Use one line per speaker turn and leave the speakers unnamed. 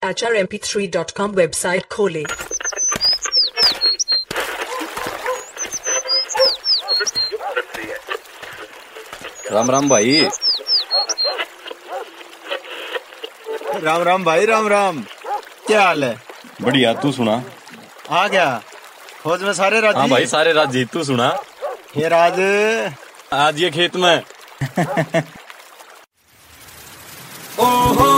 acharmp3.com website खोलें।
राम राम भाई।
राम राम भाई, राम राम। क्या हाल है?
बढ़िया, तू सुना?
आ गया फौज में सारे राजी?
हाँ भाई, सारे राजी। तू सुना?
ये राज
आज ये खेत में
ओहो